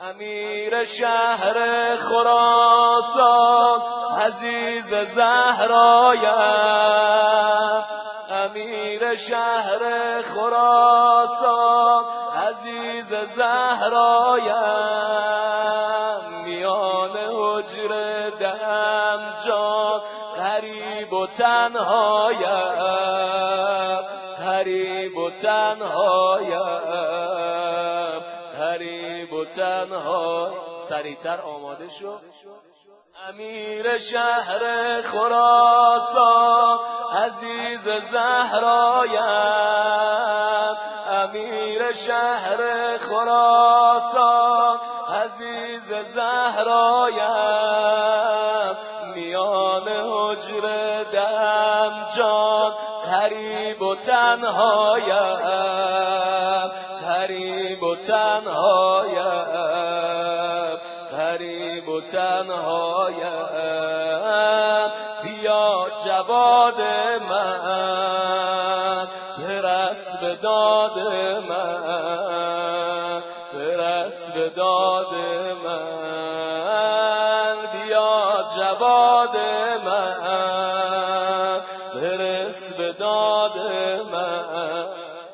امیر شهر خراسان عزیز زهرایم، امیر شهر خراسان عزیز زهرایم، میان حجره دم جان غریب و تنهایم، غریب و تنهایم، غریب و تنها. سریعتر آماده شو. امیر شهر خراسان عزیز زهرایم، امیر شهر خراسان عزیز زهرایم، میان حجره دم جان غریب و تنهایم، غریب و تنهایم، غریب و تنهایم. بیا جواد من برس به داد من، برس به داد من، بیا جواد من برس به داد من.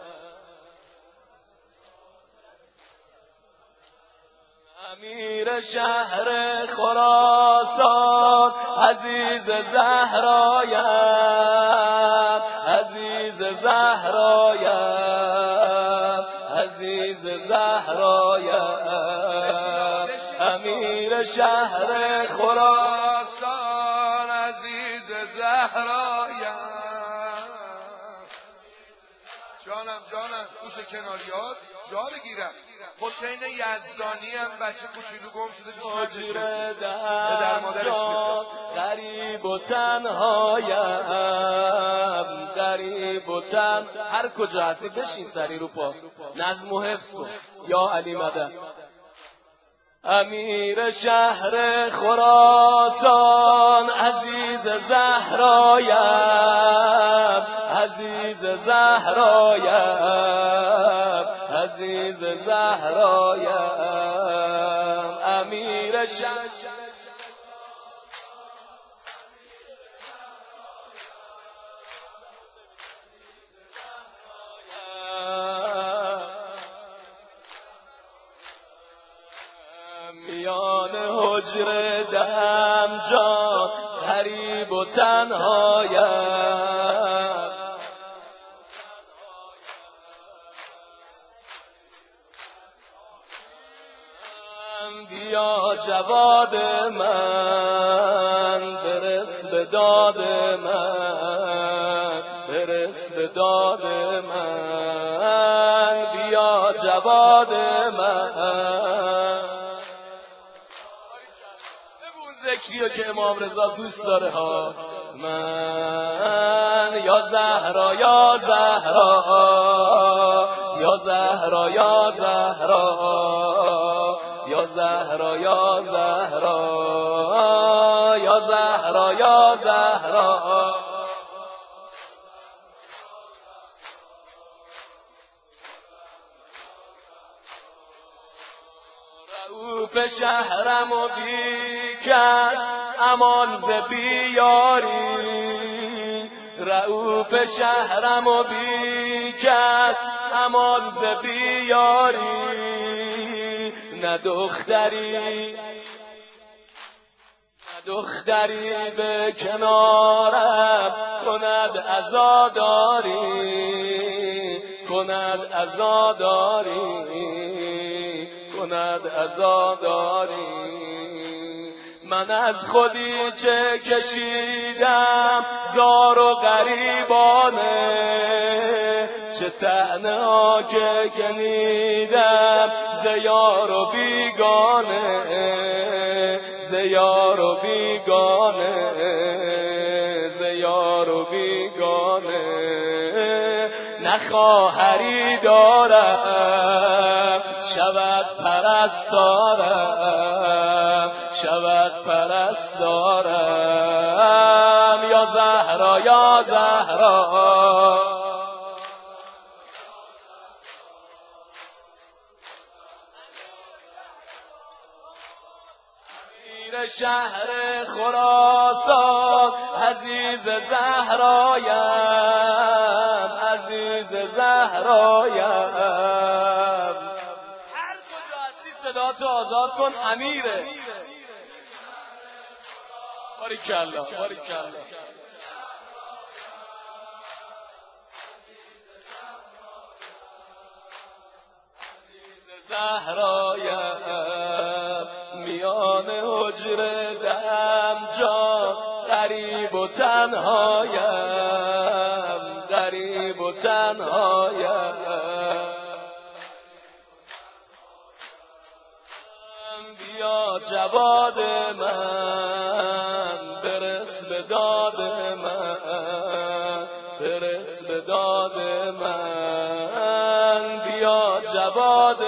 امیر شهر خراسان عزیز زهرایم، عزیز زهرایم، عزیز زهرایم، امیر شهر خراسان عزیز زهرایم. جانم گوش کناریات جا بگیرم. حسین یزدانی هم بچه کوچولو گم شده حجره در مادرش غریب و تنهایم، غریب و هر کجا هستی بشین سری رو پا، نظم و حفظ کن. یا علی مدد. امیر شهر خراسان عزیز زهرایم، عزیز زهرایم، عزیز زهرایم، امیر شهر میان حجره دم جان غریب و تنهایم، بیا جواد من برس به داد من، برس به داد من، بیا جواد من. ذکریو که امام رضا دوست داره ها. من یا زهرا یا زهرا، یا زهرا یا زهرا، یا زهرا یا زهرا، یا زهرا یا زهرا. رؤوف شهرم و بی کس امان ز بیاری، رؤوف شهرم و بی کس امان ز بیاری، نه دختری دختری به کنارم کند عزاداری، کند عزاداری، کند عزاداری. من از خودی چه کشیدم زار و غریبانه، چه طعنه ها که کنیدم ز یار و بیگانه، ز یار و بیگانه، ز یار و بیگانه. نه خواهری دارم شود پرستارم، شود پرستارم، یا زهرا یا زهرا. امیر شهر خراسان عزیز زهرایم، عزیز زهرایم. هر کجا هستی صدا تو آزاد کن، امیره. باریکالله باریکالله. زهرایم میان حجره دم جان، غریب و تنهایم، غریب و تنهایم. بیا جواد من، برس به داد من، برس به داد من. بیا جواد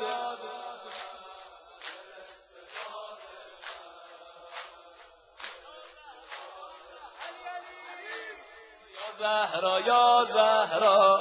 زهرا یا زهرا.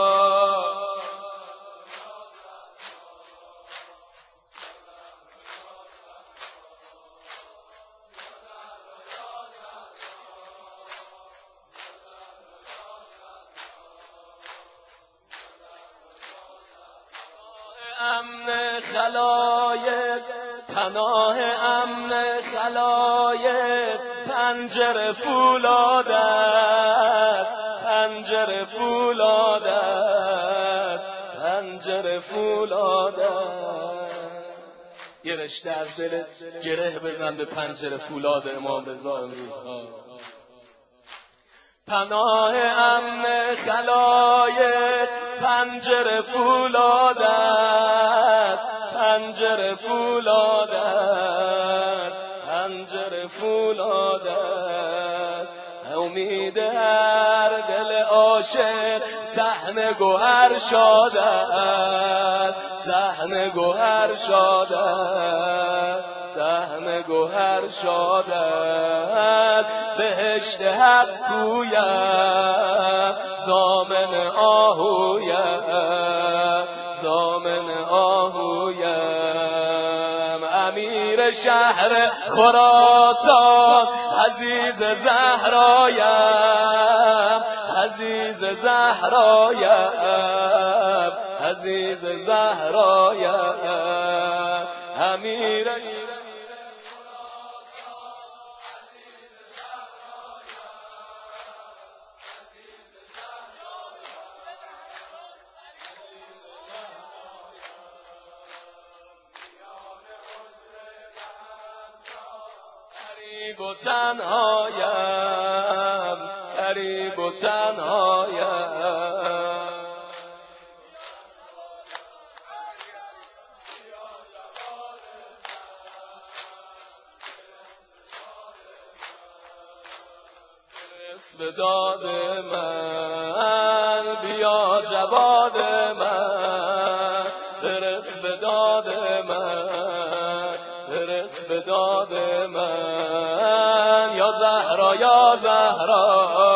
امن خلایق، پناه امن خلایق، پنجره فولاد است، پنجره فولاد است، پنجره فولاد است. یه رشته از دل گره بزن به پنجره فولاد امام رضا امروز. پناه امن خلایق، پنجره فولاد است، پنجره فولاد است، پنجره فولاد است. امید هر دل عاشق صحن گوهر شاد است، صحن گوهر شاد است، صحن گوهر شاد است. بهشت حق گویم، ضامن آهویم، ضامن آهویم. امیر شهر خراسان عزیز زهرایم، عزیز زهرایم، عزیز زهرایم. امیر غریب و تنهایم، غریب و تنهایم. برس به داد من، بیا جواد من، برس به داد من، برس به داد من. یا زهرا یا زهرا.